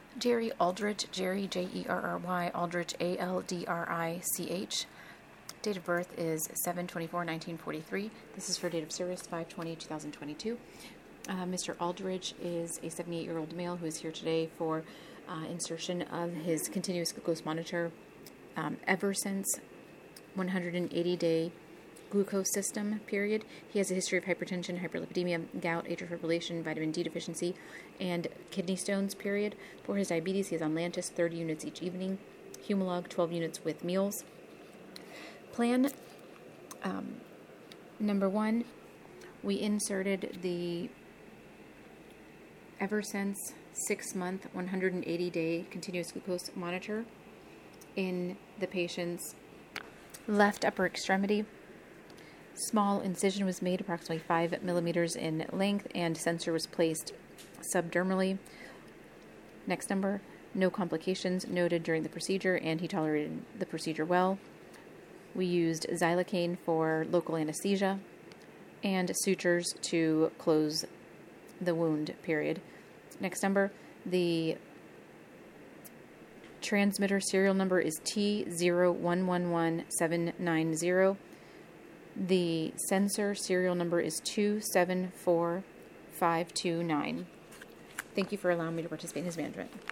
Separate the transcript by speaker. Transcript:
Speaker 1: Jerry Aldrich, Jerry, Jerry, Aldrich, Aldrich. Date of birth is 7/24/1943. This is for date of service 5/20/2022. Mr. Aldrich is a 78-year-old male who is here today for insertion of his continuous glucose monitor Eversense 180-day glucose system period. He has a history of hypertension, hyperlipidemia, gout, atrial fibrillation, vitamin D deficiency, and kidney stones period. For his diabetes, he has on Lantus 30 units each evening, Humalog 12 units with meals. Plan number 1, we inserted the Eversense 6-month 180-day continuous glucose monitor in the patient's left upper extremity. Small incision was made approximately 5 millimeters in length, and sensor was placed subdermally. Next number, no complications noted during the procedure, and he tolerated the procedure well. We used xylocaine for local anesthesia and sutures to close the wound period. Next number, the transmitter serial number is T0111790. The sensor serial number is 274529. Thank you for allowing me to participate in his management.